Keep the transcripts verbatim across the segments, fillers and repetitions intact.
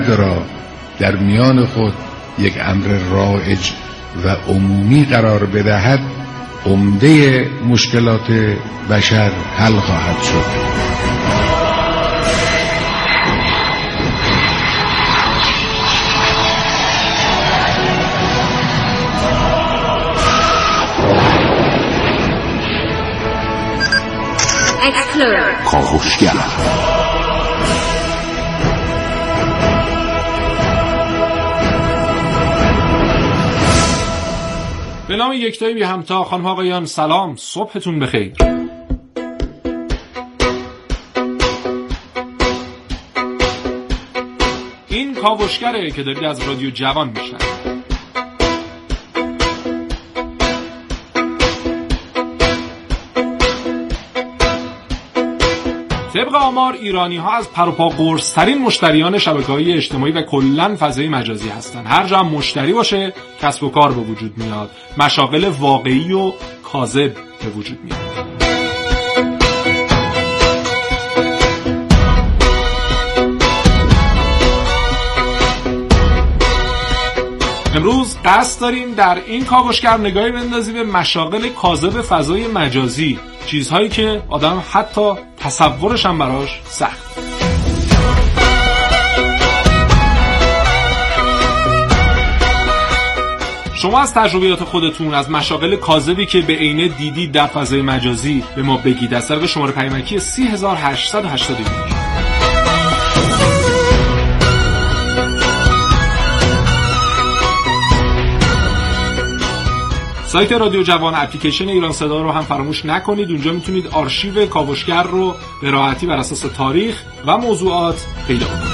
را در میان خود یک امر رایج و عمومی قرار بدهد، عمده مشکلات بشر حل خواهد شد. کاوشگر به نام یکتایی بی همتا. خانم آقایان سلام، صبحتون بخیر. این کاوشگره که دارید از رادیو جوان میشنوید. طبق آمار ایرانی ها از پر و پا قرص ترین مشتریان شبکه‌های اجتماعی و کلاً فضای مجازی هستن. هر جا مشتری باشه کسب و کار به وجود میاد، مشاغل واقعی و کاذب به وجود میاد. امروز قصد داریم در این کاوشگر نگاهی بندازیم به مشاغل کاذب فضای مجازی، چیزهایی که آدم حتی تصورش هم براش سخت. شما از تجربیات خودتون از مشاغل کاذبی که به عینه دیدید در فضای مجازی به ما بگید. از طریق شماره پیامکی سی هزار و هشتصد و هشتاد و یک. سایت رادیو جوان، اپلیکیشن ایران صدا رو هم فراموش نکنید. اونجا میتونید آرشیو کاوشگر رو به راحتی بر اساس تاریخ و موضوعات پیدا کنید.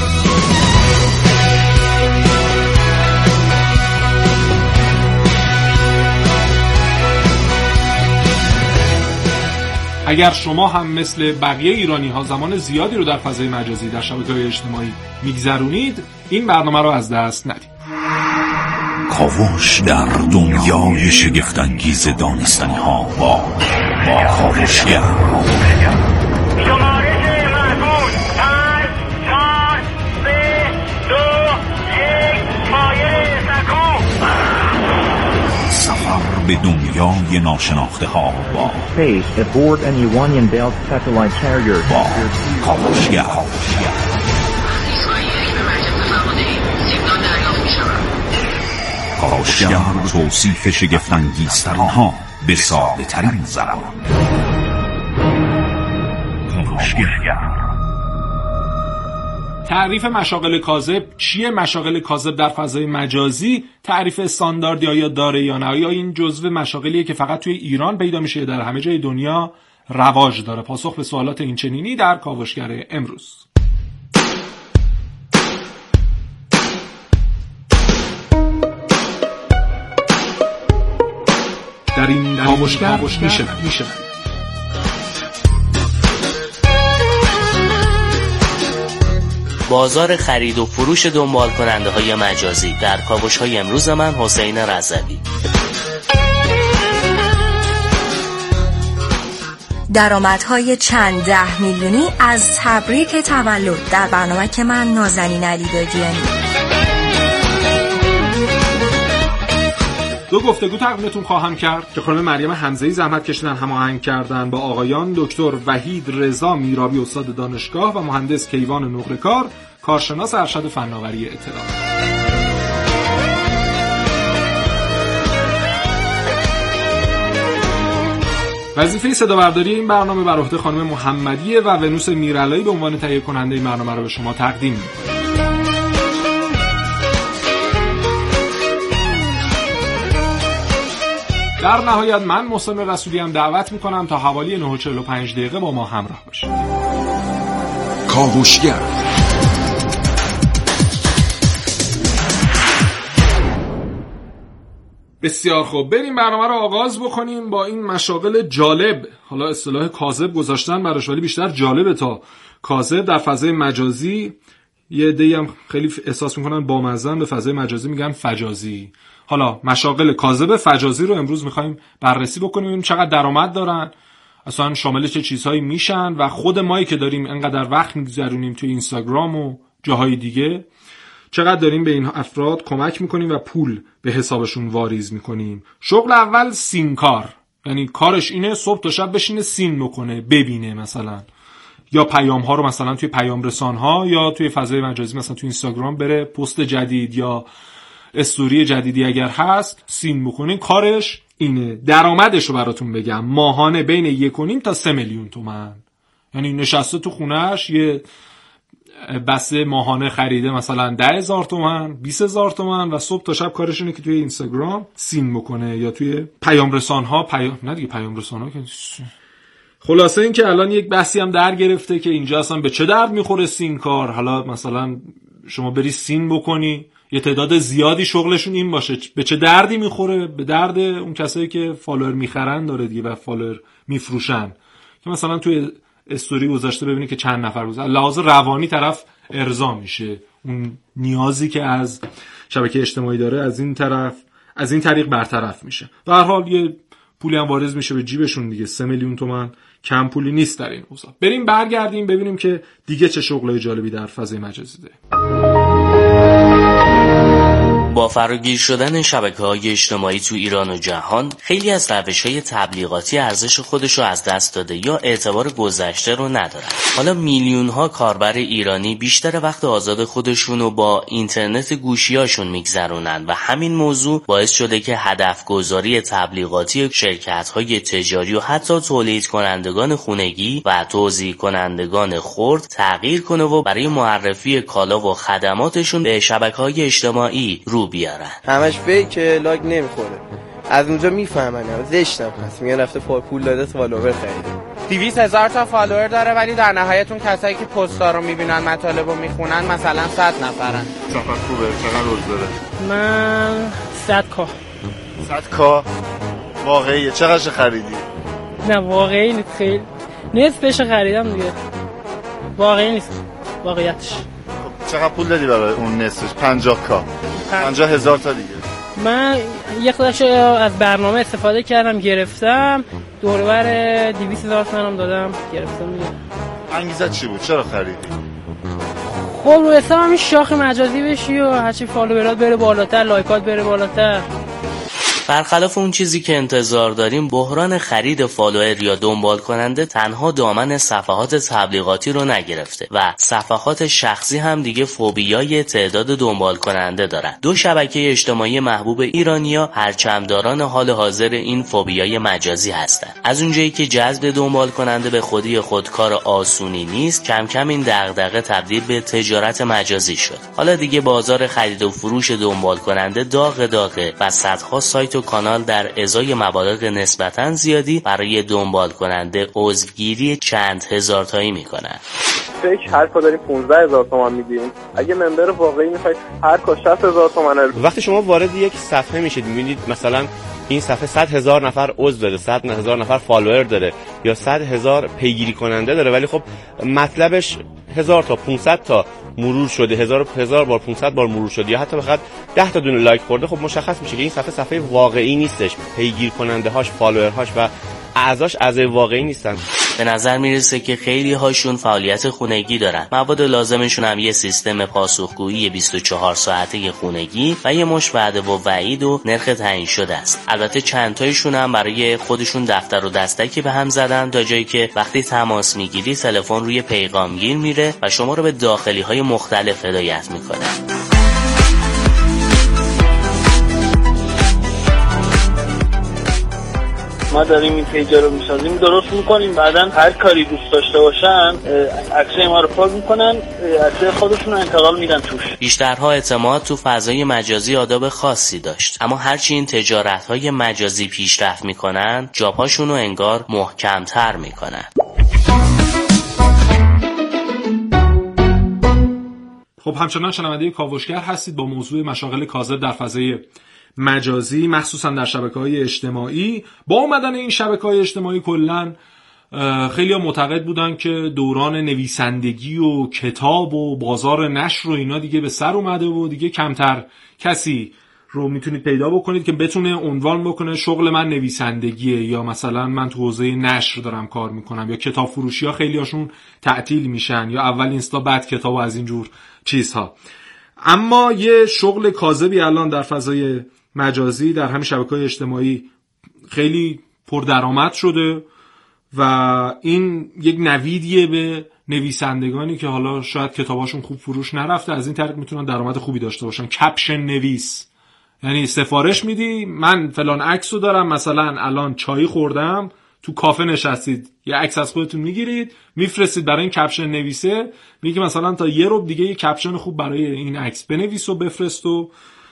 اگر شما هم مثل بقیه ایرانی ها زمان زیادی رو در فضای مجازی در شبکه‌های اجتماعی میگذرونید، این برنامه رو از دست ندید. کاوش در دنیای شگفت‌انگیز دانستنی ها با کاوشگر. شمارش محمود پنج چهار سه دو یک پایه سکو. سفر به دنیای ناشناخته ها با Space aboard an Iranian built satellite carrier. با کاوشگر. کاوشگر توصیف شگفت‌انگیزترین ها به ساده ترین زبان. کاوشگر. تعریف مشاغل کاذب چیه؟ مشاغل کاذب در فضای مجازی تعریف استانداردی آیا داره یا نه؟ آیا این جزو مشاغلیه که فقط توی ایران پیدا میشه یا در همه جای دنیا رواج داره؟ پاسخ به سوالات این چنینی در کاوشگر امروز. در این کاوشگر میشه میشه بازار خرید و فروش دنبال کننده های مجازی. در کاوش های امروز من حسین رضوی. درآمدهای چند ده میلیونی از تبریک تولد در برنامه که من نازنین علیدادیانی. دو گفتگو تقدیمتون خواهم کرد که خانم مریم حمزه‌ای زحمت کشیدن هماهنگ کردن با آقایان دکتر وحید رضا میرابی استاد دانشگاه و مهندس کیوان نقره‌کار کارشناس ارشد فناوری اطلاعات. وظیفه صدابرداری این برنامه بر عهده خانم محمدیه و ونوس میرعلایی به عنوان تهیه کننده این برنامه رو به شما تقدیم می‌کنه. در نهایت من محسن رسولی هم دعوت میکنم تا حوالی نه و چهل و پنج دقیقه با ما همراه باشید. کاوشگر. بسیار خوب، بریم برنامه رو آغاز بکنیم با این مشاغل جالب. حالا اصطلاح کاذب گذاشتن براش، ولی بیشتر جالبه تا کاذب. در فضای مجازی یه عده‌ای هم خیلی احساس میکنن بامزه، به فضای مجازی میگن فجازی. حالا مشاغل کاذب فجازی رو امروز میخوایم بررسی بکنیم، ببینیم چقدر درآمد دارن، اصلا شامل چه چیزهایی میشن و خود مایی که داریم انقدر وقت میگذرونیم توی اینستاگرام و جاهای دیگه، چقدر داریم به این افراد کمک میکنیم و پول به حسابشون واریز میکنیم. شغل اول سین کار، یعنی کارش اینه صبح تا شب بشینه سین بکنه، ببینه مثلا، یا پیام ها رو مثلا توی پیام رسان ها یا توی فضای مجازی مثلا توی اینستاگرام بره پست جدید یا استوری جدیدی اگر هست سین بکنه، کارش اینه. درآمدش رو براتون بگم، ماهانه بین یک و نیم تا سه میلیون تومان. یعنی نشسته تو خونهش یه بسته ماهانه خریده مثلا ده هزار تومان، بیست هزار تومان و صبح تا شب کارش اینه که توی اینستاگرام سین بکنه یا توی پیام رسان ها پیام نه دیگه پیام رسان ها که خلاصه این که الان یک بحثی هم در گرفته که اینجا اصلا به چه درد میخوره سین کار. حالا مثلا شما بری سین بکنی، یه تعداد زیادی شغلشون این باشه، به چه دردی میخوره؟ به درد اون کسایی که فالوور میخرن داره دیگه و فالوور میفروشن، که مثلا توی استوری گذاشته ببینی که چند نفر گذاشته، لحاظ روانی طرف ارضا میشه، اون نیازی که از شبکه اجتماعی داره از این طرف از این طریق برطرف میشه. به هر حال یه پولی هم وارد میشه به جیبشون دیگه. سه میلیون تومان کم پولی نیست در این اوضاع. بریم برگردیم ببینیم که دیگه چه شغلای جالبی در فضای مجازی داره. با فراگیر شدن شبکه‌های اجتماعی تو ایران و جهان، خیلی از روش‌های تبلیغاتی ارزش خودش رو از دست داده یا اعتبار گذشته رو ندارن. حالا میلیون‌ها کاربر ایرانی بیشتر وقت آزاد خودشون رو با اینترنت گوشی‌هاشون میگذرونن و همین موضوع باعث شده که هدف گذاری تبلیغاتی شرکت‌های تجاری و حتی تولید کنندگان خونگی و توزیع کنندگان خرد تغییر کنه و برای معرفی کالا و خدماتشون به شبکه‌های اجتماعی رو بیارن. همش فیک، لاگ نمیخوره. از اونجا میفهمن زشتم هست، میگن رفته پول داده فالوور خریده. دویست هزار تا فالوور داره ولی در نهایت اون کسایی که پست‌ها رو میبینن، مطالب رو میخونن مثلا صد نفرن. چقدر خوبه؟ چقدر روز داره؟ من صد کا صد کا واقعیه. چقدر خریدی؟ نه واقعی نیست، خیلی نصفش خریدم دیگه، واقعی نیست واقعیتش. چقدر پول دادی برای اون نصفش؟ پنجاه کا پنجاه هزار تا دیگه. من یه خودش از برنامه استفاده کردم گرفتم، دوربر دویست هزار تومانم دادم گرفتم دیگه. انگیزت چی بود؟ چرا خریدی؟ خب رو حسابم این شاخ مجازی بشی و هرچی فالوورات بره بالاتر، لایکات بره بالاتر. برخلاف اون چیزی که انتظار داریم، بحران خرید فالوور یا دنبال کننده تنها دامن صفحات تبلیغاتی رو نگرفته و صفحات شخصی هم دیگه فوبیای تعداد دنبال کننده دارن. دو شبکه اجتماعی محبوب ایرانیا پرچمداران حال حاضر این فوبیای مجازی هستن. از اونجایی که جذب دنبال کننده به خودی خود کار آسونی نیست، کم کم این دغدغه تبدیل به تجارت مجازی شد. حالا دیگه بازار خرید و فروش دنبال کننده داغ داغه و صدها سایت و کانال در ازای مبالغ نسبتاً زیادی برای دنبال کننده عضوگیری چند هزار تایی میکنن. فکر هر کار داریم پانزده هزار تومان میدیم، اگه ممبر واقعی میخواید هر کار شصت هزار تومانه. وقتی شما وارد یک صفحه میشید میبینید مثلا این صفحه صد هزار نفر عضو داره، صد هزار نفر فالوور داره یا صد هزار پیگیری کننده داره، ولی خب مطلبش هزار تا پانصد تا مرور شده، هزار هزار بار پانصد بار مرور شده یا حتی فقط ده تا دونه لایک خورده، خب مشخص میشه که این صفحه صفحه واقعی نیستش. پیگیر کننده هاش، فالوورهاش و اعضاش اعضای واقعی نیستن. به نظر میرسه که خیلی هاشون فعالیت خونگی دارن. مواد لازمشون هم یه سیستم پاسخگویی بیست و چهار ساعته خونگی و یه مش وعده و وعید و نرخ تعیین شده است. البته چند تایشون هم برای خودشون دفتر و دستکی به هم زدن تا جایی که وقتی تماس میگیری تلفن روی پیغامگیر میره و شما رو به داخلی‌های مختلف هدایت میکنه. ما داریم این پیجا رو میسازیم، درست میکنیم، بعدن هر کاری دوست داشته باشن عکسای ما رو پر میکنن، عکسای خودشون رو انتقال میدن توش. بیشترها اعتماد تو فضای مجازی آداب خاصی داشت، اما هرچی این تجارت‌های مجازی پیشرفت میکنن، جابهاشون رو انگار محکم‌تر میکنن. خب همچنان شنونده کاوشگر هستید با موضوع مشاغل کاذب در فضای مجازی، مخصوصا در شبکه‌های اجتماعی. با اومدن این شبکه‌های اجتماعی کلاً خیلی‌ها معتقد بودن که دوران نویسندگی و کتاب و بازار نشر و اینا دیگه به سر اومده و دیگه کمتر کسی رو میتونید پیدا بکنید که بتونه عنوان بکنه شغل من نویسندگیه، یا مثلا من تو حوزه نشر دارم کار میکنم، یا کتاب فروشی ها خیلی هاشون تعطیل میشن، یا اول اینستا بعد کتاب و از اینجور چیزها. اما یه شغل کاذبی الان در فضای مجازی در همین شبکه‌های اجتماعی خیلی پردرآمد شده و این یک نویدیه به نویسندگانی که حالا شاید کتاباشون خوب فروش نرفته، از این طریق میتونن درآمد خوبی داشته باشن. کپشن نویس، یعنی سفارش میدی من فلان عکسو دارم، مثلا الان چای خوردم تو کافه نشستید، یه عکس از خودتون میگیرید میفرستید برای این کپشن نویسه، میگه مثلا تا یه ربع دیگه یه کپشن خوب برای این عکس بنویس و بفرست و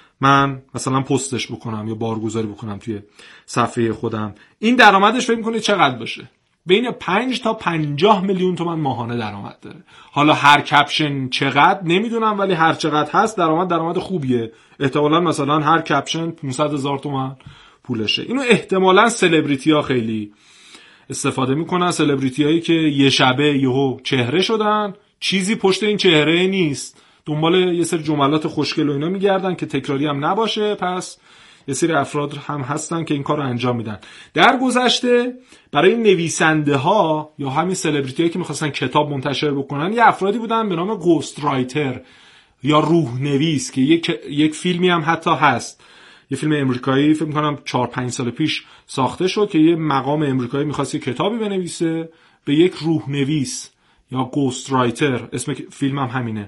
من مثلا پستش بکنم یا بارگذاری بکنم توی صفحه خودم. این درآمدش فکر می‌کنید چقدر باشه؟ بین پنج تا پنجاه میلیون تومان ماهانه درآمد داره. حالا هر کپشن چقدر نمیدونم، ولی هر چقدر هست درآمد درآمد خوبیه. احتمالاً مثلا هر کپشن پانصد هزار تومان پولشه. اینو احتمالاً سلبریتی‌ها خیلی استفاده میکنن، سلبریتی‌هایی که یه شبه یهو چهره شدن، چیزی پشت این چهره نیست، دنبال یه سری جملات خوشگل و اینا میگردن که تکراری هم نباشه، پس یه سری افراد هم هستن که این کار رو انجام میدن. در گذشته برای نویسنده ها یا همین سلبریتی هایی که میخواستن کتاب منتشر بکنن یه افرادی بودن به نام گوست رایتر یا روح نویس که یک, یک فیلمی هم حتی هست، یه فیلم امریکایی فکر میکنم چهار پنج سال پیش ساخته شد که یه مقام امریکایی میخواست یه کتابی بنویسه به یک روح نویس یا گوست رایتر، اسم فیلم هم همینه،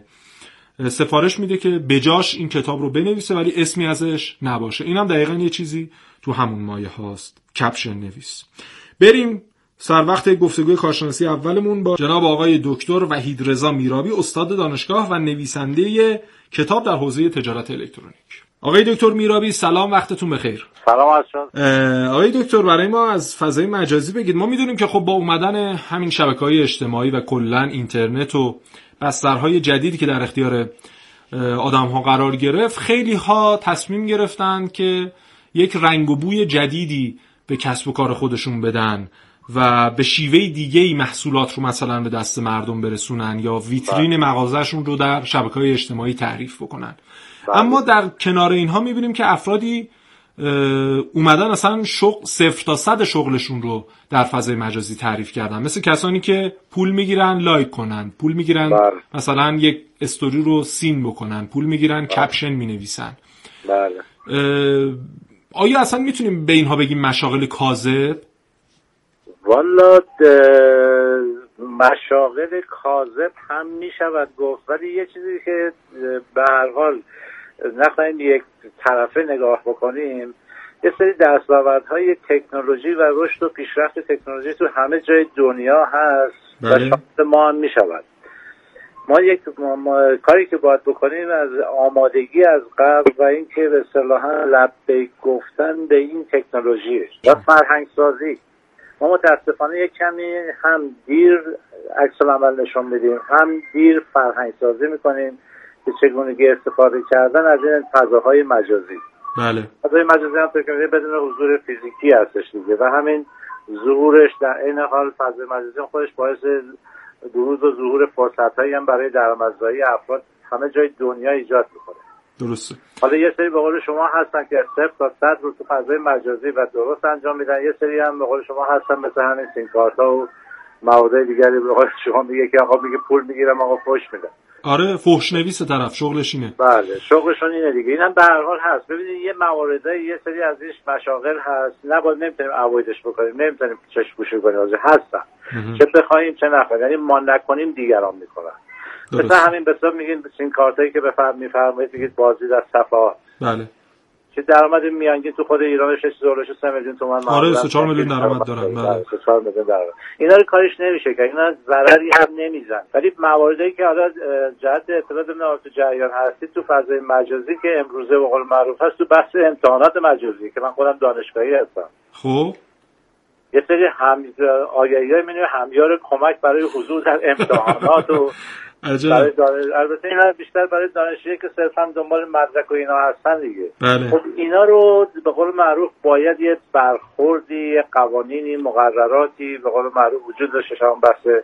سفارش میده که بجاش این کتاب رو بنویسه ولی اسمی ازش نباشه. این هم دقیقاً یه چیزی تو همون مایه هاست، کپشن نویس. بریم سر وقت گفتگوی کارشناسی اولمون با جناب آقای دکتر وحید رضا میرابی، استاد دانشگاه و نویسنده کتاب در حوزه تجارت الکترونیک. آقای دکتر میرابی سلام، وقتتون بخیر. سلام عزیزان. آقای دکتر برای ما از فضای مجازی بگید. ما میدونیم که خب با اومدن همین شبکه‌های اجتماعی و کلاً اینترنت و بسترهای جدیدی که در اختیار آدم‌ها قرار گرفت، خیلی ها تصمیم گرفتن که یک رنگ و بوی جدیدی به کسب و کار خودشون بدن و به شیوه دیگه‌ای محصولات رو مثلا به دست مردم برسونن یا ویترین مغازه‌شون رو در شبکه‌های اجتماعی تعریف بکنن. بله. اما در کنار اینها می‌بینیم که افرادی اومدن مثلا شغل صفر تا صد شغلشون رو در فضای مجازی تعریف کردن، مثل کسانی که پول میگیرن لایک کنن، پول میگیرن بله. مثلا یک استوری رو سین بکنن، پول میگیرن بله. کپشن مینویسن. بله. آیا اصلا میتونیم به اینها بگیم مشاغل کاذب؟ والا مشاغل کاذب هم میشود گفت، ولی یه چیزی که به هر حال نخواهیم یک طرفه نگاه بکنیم، یه سری دستاوردهای تکنولوژی و رشد و پیشرفت تکنولوژی تو همه جای دنیا هست بله. و شامل ما هم می شود. ما یک ما ما کاری که باید بکنیم از آمادگی از قبل و این که به اصطلاح لبیک گفتن به این تکنولوژی و فرهنگ سازی. ما متاسفانه یک کمی هم دیر عکس العمل نشون میدیم، هم دیر فرهنگ سازی میکنیم که چگونگی استفاده کردن از این فضاهای مجازی. بله. فضای مجازی هم فکر بدون حضور فیزیکی هستش دیگه و همین ظهورش در این حال فضای مجازی هم خودش باعث بروز و ظهور فرصت‌هایی هم برای درآمدزایی افراد همه جای دنیا ایجاد می‌کنه. درسته. حالا یه سری به قول شما هستن که صفر تا صد رو تو فضای مجازی و درست انجام میدن، یه سری هم به قول شما هستن مثل همین سیم کارت‌ها و مواد دیگری به قول شما میگه که آقا میگه پول میگیرم آقا فحش میدم. آره فحش نویس طرف شغلش اینه. بله شغلشون اینه دیگه. اینم به هر حال هست. ببینید یه مواردای یه سری ازش مشاغل هست، نباید نمیتونیم اوایدش بکنیم، نمیتونیم چشم پوشی کنیم، هستن چه بخوایم چه نخوایم، یعنی ما نکنیم دیگران میکنن. مثلا همین بسا میگین سیم کارتایی که بفرم میفرمایید میگید بازدید از صفحات. بله. که درآمد میانگین تو خود ایران شش هزار سه میلیون تومان معامله. آره سه چهار میلیون درآمد دارن. بله. سه چهار میلیون درآمد. اینا رو کارش نمیشه که اینا ضرری هم نمیزن. ولی مواردی که حالا جهت اطلاع دادن تو جریان هستی تو فضای مجازی که امروزه به قول معروف هست تو بحث امتحانات مجازی که من خودم دانشگاهی هستم. خب یه سری هم آگهی‌های می‌بینیم همیار کمک برای حضور در امتحانات و برای دانش... البته اینا بیشتر برای دانشجویی که صرفا دنبال مدرک و اینا هستن دیگه. بله. خب اینا رو به قول معروف باید یه برخوردی، یه قوانینی، مقرراتی به قول معروف وجود داشته. شما بحث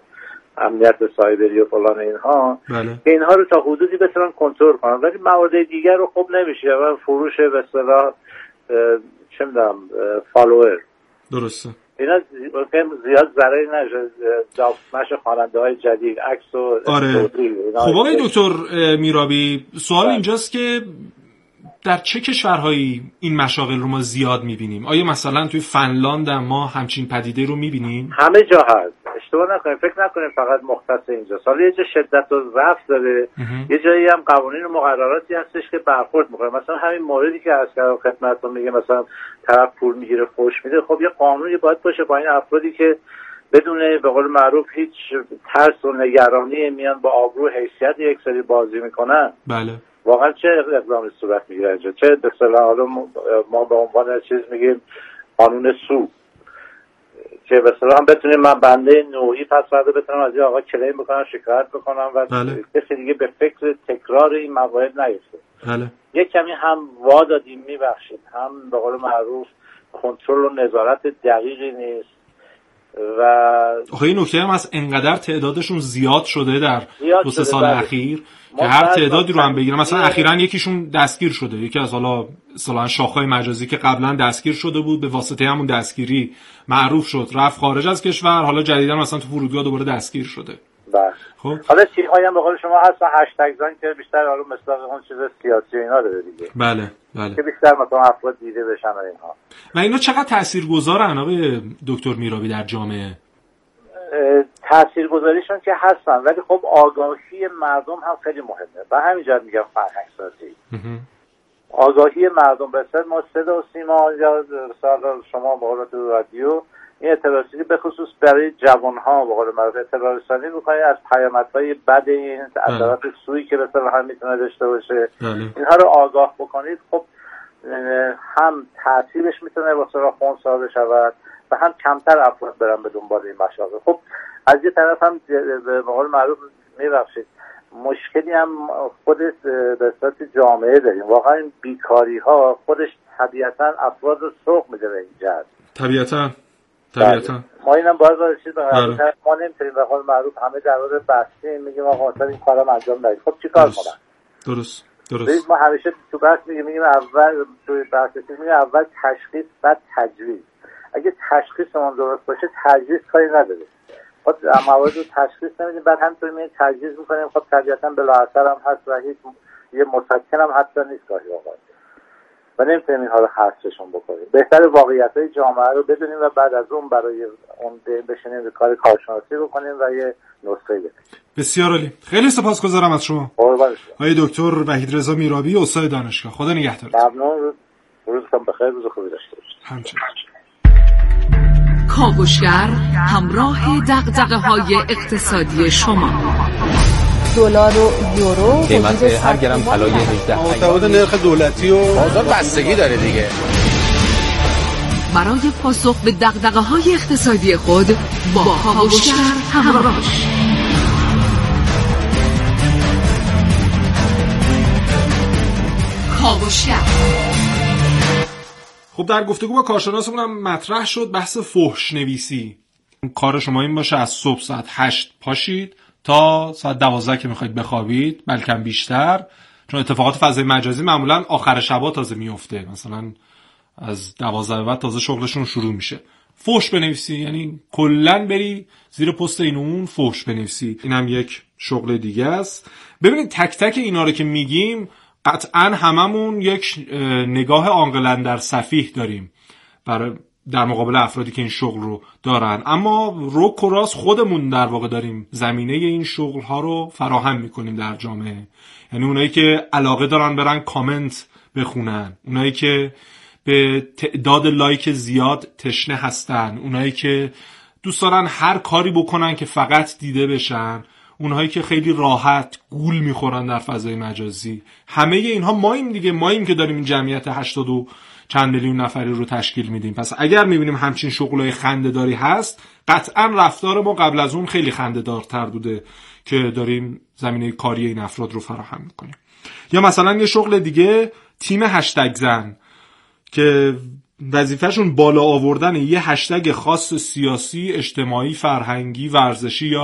امنیت سایبری و فلان اینها، بله. که اینها رو تا حدودی بتونن کنترل کنن، ولی موارد دیگر رو خب نمیشه و فروش به اصطلاح چه می‌دونم فالوور. درسته. اینا زیاد ضرری نشه، داستمش خواننده‌های جدید، عکس و آره. خب آقای دکتر میرابی، سوال اینجاست که در چه کشورهایی این مشاغل رو ما زیاد میبینیم؟ آیا مثلا توی فنلاند ما همچین پدیده رو میبینیم؟ همه جا هست. اشتباه نکنیم، فکر نکنیم فقط مختص اینجا. حالا یه جا شدت و ضعف داره، یه جایی هم قوانین و مقرراتی هستش که برخورد میکنه. مثلا همین موردی که از خدمتتون میگه، مثلا طرف پول میگیره فحش میده، خب یه قانونی باید باشه با این افرادی که بدون به قول معروف هیچ ترس و نگرانی میان با آبرو حیثیت یک سری بازی میکنن. بله. واقعا چه اقدامی صورت میگیره اینجا؟ چه به اصطلاح حالا ما به عنوان چیز میگیم قانون سو، که به اصطلاح هم بتونیم من بنده نوعی پس فردا بتونم از این آقا کلیم بکنم، شکایت بکنم و بله. کسی دیگه به فکر تکرار این موارد نیفته. بله. یک کمی هم وا دادیم میبخشید، هم به قول معروف کنترل و نظارت دقیقی نیست و آخه این نکته هم از انقدر تعدادشون زیاد شده در دو سه سال بله. اخیر که هر تعدادی رو هم بگیرم، مثلا اخیراً یکیشون دستگیر شده، یکی از حالا اصطلاحاً شاخه‌های مجازی که قبلا دستگیر شده بود به واسطه همون دستگیری معروف شد، رفت خارج از کشور، حالا جدیداً مثلا تو فرودگاه دوباره دستگیر شده. بله. خب حالا چیزهایی هم به قول شما هستن هشتگ زن که بیشتر حالا مثلا اون چیز سیاسی اینا داره دیگه. بله بله. که بیشتر مثلا افراد دیده بشن و اینها. و اینا چقدر تاثیرگذارن آقای دکتر میرابی در جامعه؟ تاثیرگذاریشون که هستن، ولی خب آگاهی مردم هم خیلی مهمه. و همینجا میگم فرهنگ سازی. آگاهی مردم رسد. ما صدا و سیما یا مثلا شما به قول رادیو این اطلاع رسانی به خصوص برای جوان‌ها به قول معروف اطلاع رسانی می‌کنید از پیامدهای بد این اثرات سوئی که مثلا هم میتونه داشته باشه. اینها رو آگاه بکنید، خب هم تاثیرش میتونه واسه خونسا بشود و هم کمتر افراد برن به دنبال این مشاغل. خب از یه طرف هم به قول معروف میبخشید مشکلی هم خود به صورت جامعه داریم. واقعا این بیکاری ها خودش طبیعتا افراد رو سوق میده به این جهت. طبیعتا طبیعتا ما اینم باید باید چیز بقیدیم. ما نمیتونیم به قول معروف همه در مورد بحثیم میگیم آقا مثلا این کارم انجام ندید. خب چی کار کنم؟ درست درست. ما همیشه تو بحث میگیم میگیم اول تو بحث میگیم اول تشخیص بعد تجویز. اگه تشخیصمون درست باشه تجویز کاری نداره. خب موارد رو تشخیص نمیدیم بعد همینطوری میگیم تجویز میکنیم، خب طبیعتا بلا اثر هم هست و هیچ یه مسکن هم حتی نیست گاهی اوقات و نمیتونیم اینها رو حذفشون بکنیم. بهتر واقعیت‌های جامعه رو بدونیم و بعد از اون برای اون بشینیم به کار کارشناسی بکنیم و یه نسخه بدیم. بسیار عالی. خیلی سپاسگزارم از شما. قربان شما. آقای دکتر وحید رضا میرابی، استاد دانشگاه. خدا نگهدارت. ممنون. روزتون بخیر، روز خوبی داشته باشید. همچنین. کاوشگر همراه دغدغه‌های اقتصادی شما. دلار و یورو قیمت هر گرم طلای هجده متفاوت نرخ دولتی و بازار بستگی داره دیگه. برای پاسخ به دغدغه‌های اقتصادی خود با کاوشگر همراه باشید. کاوشگر. خب در گفتگو با کارشناسمون هم مطرح شد بحث فحش نویسی. کار شما این باشه از صبح ساعت هشت پاشید تا ساعت دوازده که میخواید بخوابید، بلکه بیشتر، چون اتفاقات فضای مجازی معمولا آخر شبا تازه میفته، مثلا از دوازده بعد تازه شغلشون شروع میشه. فحش بنویسی یعنی کلا بری زیر پست این اون فحش بنویسی، اینم یک شغل دیگه است. ببینید تک تک اینا رو که میگیم قطعا هممون یک نگاه عاقلانه در سفیه داریم برای در مقابل افرادی که این شغل رو دارن، اما رک و راست خودمون در واقع داریم زمینه این شغل ها رو فراهم میکنیم در جامعه. یعنی اونایی که علاقه دارن برن کامنت بخونن، اونایی که به تعداد لایک زیاد تشنه هستن، اونایی که دوست دارن هر کاری بکنن که فقط دیده بشن، اونهایی که خیلی راحت گول میخورن در فضای مجازی. همه اینها ماییم دیگه، ماییم که داریم این جمعیت هشتاد و چند میلیون نفری رو تشکیل میدیم. پس اگر میبینیم همچین شغلای خنده‌داری هست، قطعا رفتار ما قبل از اون خیلی خنده‌دارتر بوده که داریم زمینه کاری این افراد رو فراهم میکنیم. یا مثلا یه شغل دیگه، تیم هشتگ زن که وظیفهشون بالا آوردن یه هشتگ خاص سیاسی، اجتماعی، فرهنگی، ورزشی یا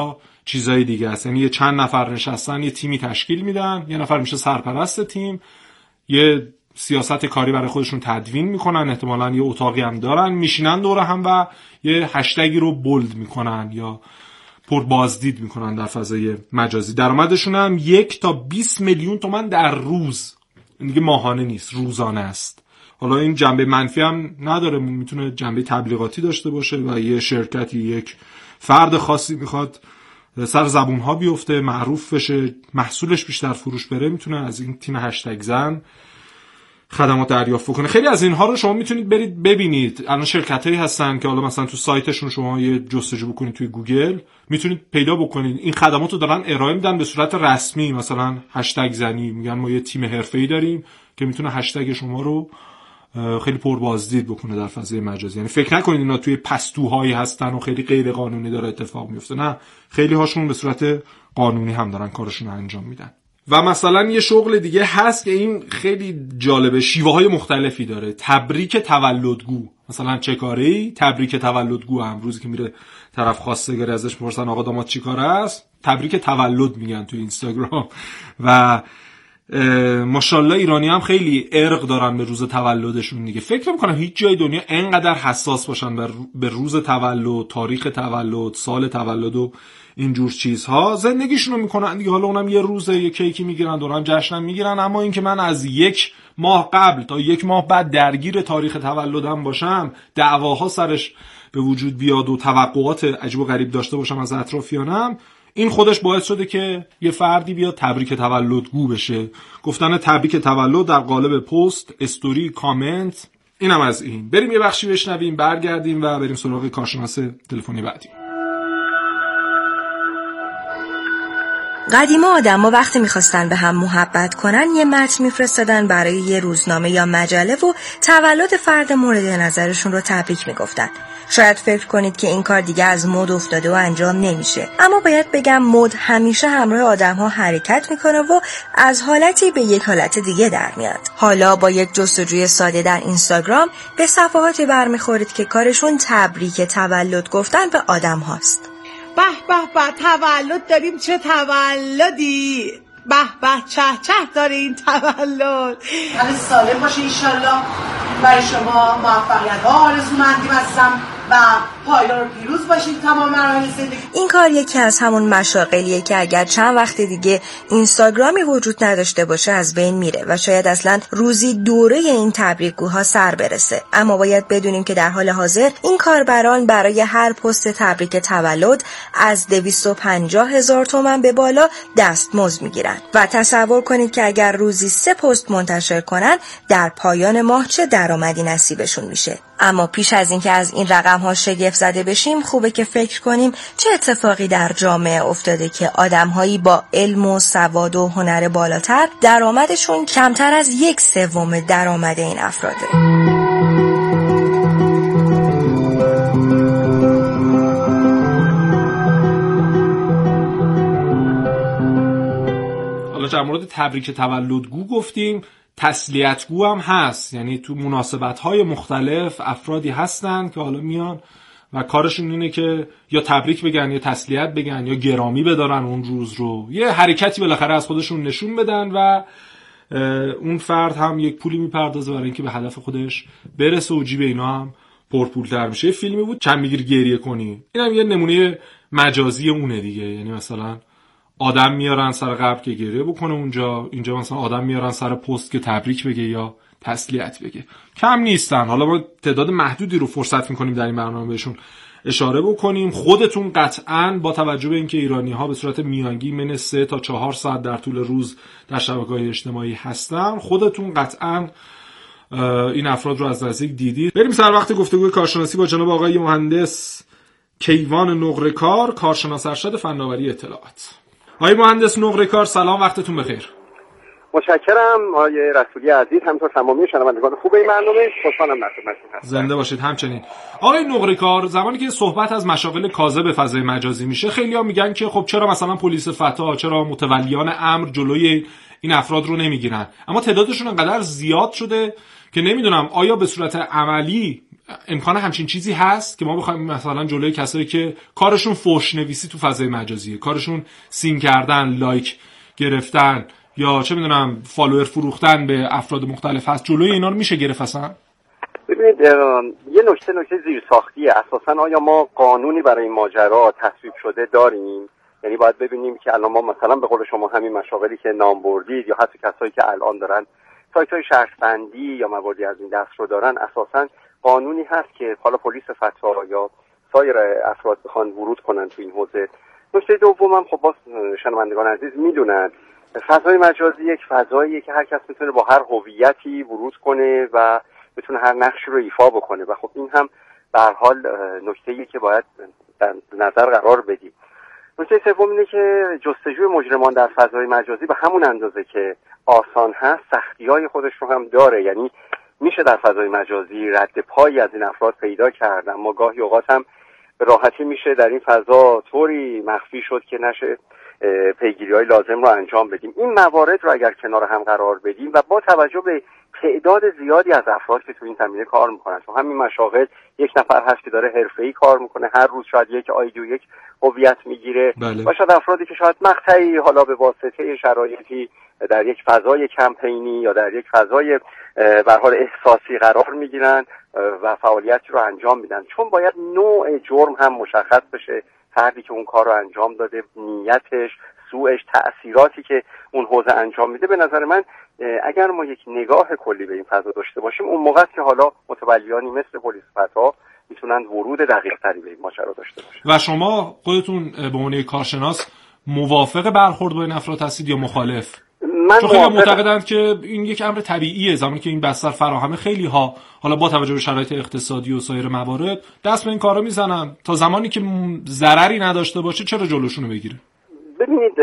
چیزای دیگه است. یعنی یه چند نفر نشستن یه تیمی تشکیل میدن، یه نفر میشه سرپرست تیم، یه سیاست کاری برای خودشون تدوین میکنن، احتمالاً یه اتاقی هم دارن، میشینن دور هم و یه هشتگی رو بولد میکنن یا پر بازدید میکنن در فضای مجازی. درآمدشون هم یک تا بیست میلیون تومان در روز، دیگه ماهانه نیست، روزانه است. حالا این جنبه منفی هم نداره، میتونه جنبه تبلیغاتی داشته باشه و یه شرکتی، یک فرد خاصی میخواد سر زبون ها بیفته، معروف بشه، محصولش بیشتر فروش بره، میتونه از این تیم هشتگ زن خدمات دریافت کنه. خیلی از اینها رو شما میتونید برید ببینید. الان شرکتایی هستن که حالا مثلا تو سایتشون شما یه جستجو بکنید توی گوگل، میتونید پیدا بکنید این خدمات رو دارن ارائه میدن به صورت رسمی. مثلا هشتگ زنی میگن ما یه تیم حرفه‌ای داریم که میتونه هشتگ شما رو خیلی پربازدید بکنه در فضای مجازی. یعنی فکر نکنید اینا توی پستوهایی هستن و خیلی غیر قانونی داره اتفاق میفته، نه، خیلی هاشون به صورت قانونی هم دارن کارشون رو انجام میدن. و مثلا یه شغل دیگه هست که این خیلی جالبه، شیوه های مختلفی داره. تبریک تولدگو. مثلا چه کاری؟ تبریک تولدگو. هم روزی که میره طرف خواستگاری ازش میپرسن آقا داماد چی کاره است، تبریک تولد میگن تو اینستاگرام. و ماشاءالله ایرانی هم خیلی ارق دارن به روز تولدشون دیگه. فکر میکنم هیچ جای دنیا انقدر حساس باشن به روز تولد، تاریخ تولد، سال تولد و اینجور چیزها. زندگیشون رو میکنن دیگه. حالا اونم یه روزه، یه کیکی میگیرن، دوران جشنم میگیرن. اما اینکه من از یک ماه قبل تا یک ماه بعد درگیر تاریخ تولدم باشم، دعواها سرش به وجود بیاد و توقعات عجیب و غریب داشته باشم از اطرافیانم، این خودش باعث شده که یه فردی بیاد تبریک تولدگو بشه. گفتن تبریک تولد در قالب پست، استوری، کامنت. اینم از این. بریم یه بخشی بشنویم، برگردیم و بریم سراغ کارشناس تلفنی بعدی. قدیما آدما وقتی میخواستن به هم محبت کنن یه متن میفرستادن برای یه روزنامه یا مجله و تولد فرد مورد نظرشون رو تبریک میگفتن. شاید فکر کنید که این کار دیگه از مد افتاده و انجام نمیشه، اما باید بگم مد همیشه همراه آدم‌ها حرکت میکنه و از حالتی به یک حالت دیگه در میاد. حالا با یک جستجوی ساده در اینستاگرام به صفحاتی برمیخورید که کارشون تبریک تولد گفتن به آدم هاست. به به به تولد داریم، چه تولدی، به به چه چه داره این تولد. همه سالم باشه انشالله. برای شما موفقیت ها آرزومندیم هستم و پایدار و پیروز باشید تمام مراحل زندگی. این کار یکی از همون مشاغلیه که اگر چند وقت دیگه اینستاگرامی وجود نداشته باشه از بین میره و شاید اصلا روزی دوره این تبریکگوها سر برسه. اما باید بدونیم که در حال حاضر این کاربران برای هر پست تبریک تولد از دویست و پنجاه هزار تومان به بالا دستمزد میگیرن و تصور کنید که اگر روزی سه پست منتشر کنن در پایان ماه چه درآمدی نصیبشون میشه. اما پیش از اینکه از این رقم ها شگفت زده بشیم خوبه که فکر کنیم چه اتفاقی در جامعه افتاده که آدم‌هایی با علم و سواد و هنر بالاتر درآمدشون کمتر از یک سوم درآمد این افراده. حالا در مورد تبریک تولدگو گفتیم، تسلیتگو هم هست. یعنی تو مناسبت‌های مختلف افرادی هستن که حالا میان و کارشون اینه که یا تبریک بگن یا تسلیت بگن یا گرامی بدارن اون روز رو، یه حرکتی بالاخره از خودشون نشون بدن و اون فرد هم یک پولی میپردازه برای اینکه به هدف خودش برسه و جیب اینا هم پرپولتر میشه. یه فیلمی بود چند میگیر گریه کنی، اینم یه نمونه مجازی اونه دیگه. یعنی مثلا آدم میارن سر قبر که گریه بکنه اونجا، اینجا مثلا آدم میارن سر پست که تبریک بگه یا تسلیت بگه. کم نیستن. حالا ما تعداد محدودی رو فرصت میکنیم در این برنامه بهشون اشاره بکنیم. خودتون قطعاً با توجه به اینکه ایرانی‌ها به صورت میانگین من سه تا چهار ساعت در طول روز در شبکه‌های اجتماعی هستن، خودتون قطعاً این افراد رو از نزدیک دیدید. بریم سر وقت گفتگوی کارشناسی با جناب آقای مهندس کیوان نقره‌کار، کارشناس ارشد فناوری اطلاعات. آقای مهندس نقره‌کار سلام، وقتتون بخیر. متشکرم آقای رسولی عزیز، همینطور تمامی شنوندگان خوب این برنامه، خوشحالم در خدمتتون هستم. زنده باشید. همچنین آقای نقره‌کار، زمانی که صحبت از مشاغل کاذب فضای مجازی میشه، خیلی‌ها میگن که خب چرا مثلا پلیس فتا، چرا متولیان امر جلوی این افراد رو نمیگیرن؟ اما تعدادشون انقدر زیاد شده که نمیدونم آیا به صورت عملی امکان همچین چیزی هست که ما بخوایم مثلا جلوی کسایی که کارشون فحش نویسی تو فضای مجازیه، کارشون سین کردن، لایک گرفتن یا چه میدونم فالوور فروختن به افراد مختلف هست، جلوی اینا رو میشه گرفت اصلا؟ ببینید یه نکته نکته زیرساختیه. اساسا آیا ما قانونی برای این ماجرا تصویب شده داریم؟ یعنی باید ببینیم که الان ما مثلا به قول شما همین مشاغلی که نام بردید یا حتی کسایی که الان دارن سایت‌های شرط‌بندی یا مواردی از این دست رو دارن، اساسا قانونی هست که حالا پلیس فتا یا سایر افراد بخوان ورود کنن تو این حوزه. نکته دومم خب باز شنوندگان عزیز میدونن فضای مجازی یک فضاییه که هر کس میتونه با هر هویتی ورود کنه و بتونه هر نقشی رو ایفا بکنه و خب این هم به هر حال نکته‌ایه که باید در نظر قرار بدیم. نکته سوم اینه که جستجوی مجرمان در فضای مجازی به همون اندازه که آسان هست سختی‌های خودش رو هم داره. یعنی میشه در فضای مجازی رد پایی از این افراد پیدا کرد، اما گاهی اوقات هم به راحتی میشه در این فضا طوری مخفی شد که نشه پیگیری‌های لازم رو انجام بدیم. این موارد رو اگر کنار هم قرار بدیم و با توجه به تعداد زیادی از افراد که تو این زمینه کار میکنن، تو همین مشاغل یک نفر هست که داره حرفه‌ای کار میکنه، هر روز شاید یک آیدی و یک هویت میگیره، بله. و شاید افرادی که شاید مقطعی حالا به واسطه شرایطی در یک فضای کمپینی یا در یک فضای به هر حال احساسی قرار میگیرن و فعالیتی رو انجام میدن. چون باید نوع جرم هم مشخص بشه، فردی که اون کار رو انجام داده، نیتش، سوءش، تأثیراتی که اون حوزه انجام میده. به نظر من اگر ما یک نگاه کلی به این فضا داشته باشیم، اون موقع که حالا متولیانی مثل پلیس فتا میتونن ورود دقیق تری به این ماجرا داشته باشن. و شما خودتون به عنوان کارشناس موافق برخورد با این افراد هستید یا مخالف؟ من چون خیلی موافق... معتقدند که این یک امر طبیعیه، زمانی که این بستر فراهمه خیلی ها حالا با توجه به شرایط اقتصادی و سایر موارد دست به این کارا میزنن. تا زمانی که ضرری نداشته باشه چرا جلوشونو بگیره؟ ببینید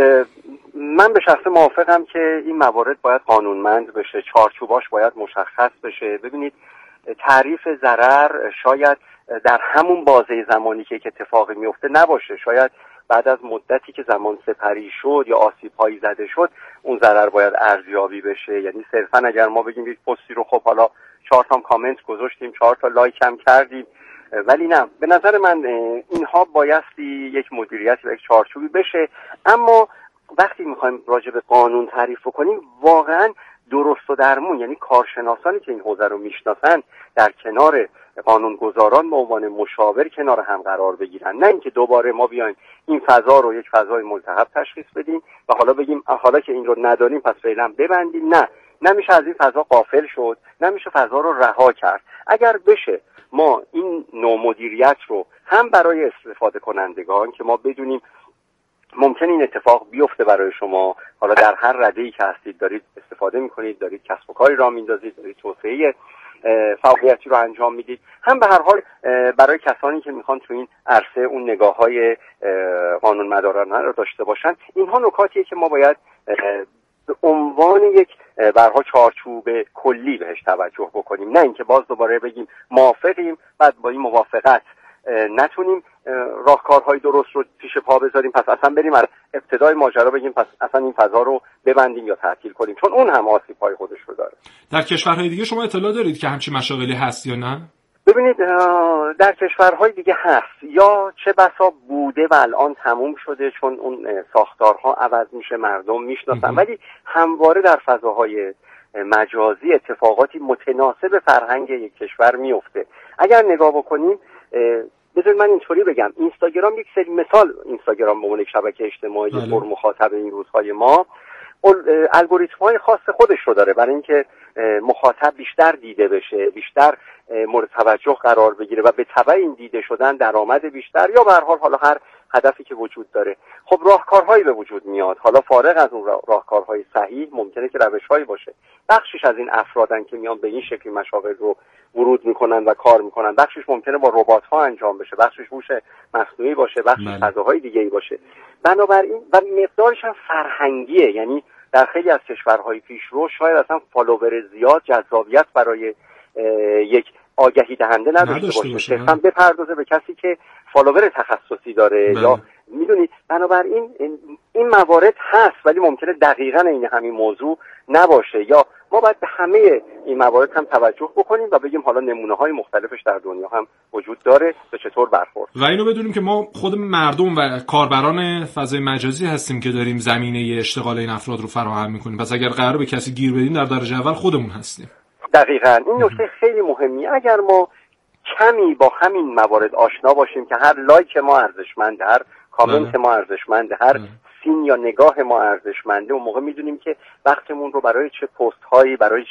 من به شخص موافقم که این موارد باید قانونمند بشه، چارچوباش باید مشخص بشه. ببینید تعریف ضرر شاید در همون بازه زمانی که اتفاقی میفته نباشه، شاید بعد از مدتی که زمان سپری شد یا آسیب‌هایی زده شد اون ضرر باید ارزیابی بشه. یعنی صرفا اگر ما بگیم یک پستی رو خب حالا چهار تا کامنت گذاشتیم، چهار تا لایک هم کردیم، ولی نه، به نظر من اینها بایستی یک مدیریت و یک چارچوبی بشه. اما وقتی میخوایم راجع به قانون تعریف کنیم واقعا درست و درمون، یعنی کارشناسانی که این حوزه رو میشناسن در کنار قانونگذاران به عنوان مشاور کنار هم قرار بگیرن، نه اینکه دوباره ما بیایم این فضا رو یک فضای ملتهب تشخیص بدیم و حالا بگیم حالا که این رو نداریم پس فعلا ببندیم. نه، نمیشه از این فضا غافل شد، نمیشه فضا رو رها کرد. اگر بشه ما این نوع مدیریت رو هم برای استفاده کنندگان که ما بدونیم ممکن این اتفاق بیفته برای شما، حالا در هر رده‌ای که هستید دارید استفاده میکنید، دارید کسب و کاری راه میندازید، دارید توسعه فعالیتی رو انجام میدید، هم به هر حال برای کسانی که میخوان تو این عرصه اون نگاه‌های قانونمدارانه رو داشته باشن. اینها نکاتیه که ما باید به عنوان یک به هر حال چارچوب کلی بهش توجه بکنیم، نه اینکه باز دوباره بگیم موافقیم بعد با این موافقت نتونیم راهکارهای درست رو پیش پا بذاریم، پس اصلا بریم از ابتدای ماجرا بگیم پس اصلا این فضا رو ببندیم یا تعطیل کنیم، چون اون هم آسیب‌های خودش رو داره. در کشورهای دیگه شما اطلاع دارید که همچین مشاغلی هست یا نه؟ ببینید در کشورهای دیگه هست، یا چه بسا بوده و الان تموم شده چون اون ساختارها عوض میشه، مردم میشناسن، ولی همواره در فضاهای مجازی اتفاقاتی متناسب فرهنگ یک کشور میفته. اگر نگاه بکنیم، بذارید من اینطوری بگم، اینستاگرام یک سری مثال، اینستاگرام به عنوان یک شبکه اجتماعی پر مخاطب این روزهای ما الگوریتم‌های خاص خودش رو داره برای اینکه مخاطب بیشتر دیده بشه، بیشتر مورد توجه قرار بگیره و به تبع این دیده شدن درآمد بیشتر یا به هر حال حالا هر هدفی که وجود داره خب راهکارهایی به وجود میاد. حالا فارغ از اون راهکارهای صحیح ممکنه که روش‌هایی باشه. بخشش از این افرادن که میان به این شکلی مشاغل رو ورود میکنن و کار میکنن، بخشش ممکنه با ربات‌ها انجام بشه، بخشش هوش مصنوعی باشه، بخشش فضاهای دیگه‌ای باشه. بنابراین و مقدارش هم فرهنگیه، یعنی در خیلی از کشورهای پیشرو شاید اصلا فالوور زیاد جذابیت برای یک آگهی دهنده نداشته باشه، صرفا بپردازه به کسی که فالوور تخصصی داره بله. یا میدونید. بنابراین این موارد هست ولی ممکنه دقیقاً این همین موضوع نباشه، یا ما باید به همه این موارد هم توجه بکنیم و بگیم حالا نمونه‌های مختلفش در دنیا هم وجود داره به چطور برخورد. و اینو بدونیم که ما خود مردم و کاربران فضای مجازی هستیم که داریم زمینه اشتغال این افراد رو فراهم می‌کنیم. پس اگر قرار به کسی گیر بدیم در درجه اول خودمون هستیم. دقیقاً این نکته خیلی مهمی. اگر ما کمی با همین موارد آشنا باشیم که هر لایک ما ارزشمنده، هر کامنت ما ارزشمنده، هر سین یا نگاه ما ارزشمنده، اون موقع میدونیم که وقتمون رو برای چه پست هایی، برای